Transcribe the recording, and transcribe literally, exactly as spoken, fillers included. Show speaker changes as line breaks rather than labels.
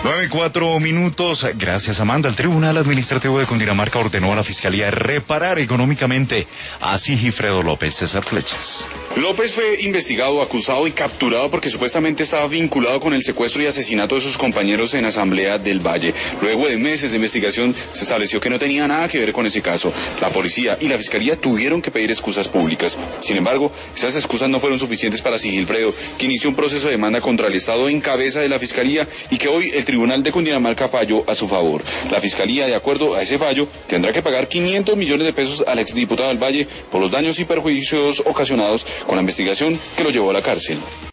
Nueve, cuatro minutos. Gracias, Amanda. El Tribunal Administrativo de Cundinamarca ordenó a la Fiscalía reparar económicamente a Sigifredo López. César Flechas.
López fue investigado, acusado y capturado porque supuestamente estaba vinculado con el secuestro y asesinato de sus compañeros en Asamblea del Valle. Luego de meses de investigación se estableció que no tenía nada que ver con ese caso. La policía y la Fiscalía tuvieron que pedir excusas públicas. Sin embargo, esas excusas no fueron suficientes para Sigifredo, que inició un proceso de demanda contra el Estado en cabeza de la Fiscalía y que hoy el Tribunal de Cundinamarca falló a su favor. La Fiscalía, de acuerdo a ese fallo, tendrá que pagar quinientos millones de pesos al exdiputado del Valle por los daños y perjuicios ocasionados con la investigación que lo llevó a la cárcel.